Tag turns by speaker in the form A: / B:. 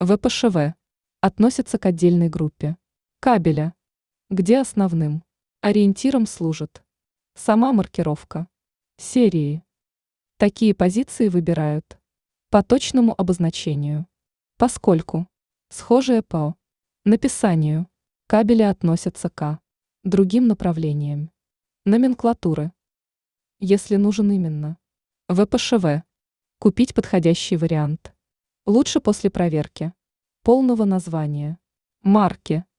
A: ВПШВ относится к отдельной группе кабеля, где основным ориентиром служит сама маркировка серии. Такие позиции выбирают по точному обозначению, поскольку схожие по написанию кабели относятся к другим направлениям номенклатуры. Если нужен именно ВПШВ, купить подходящий вариант лучше после проверки полного названия, марки,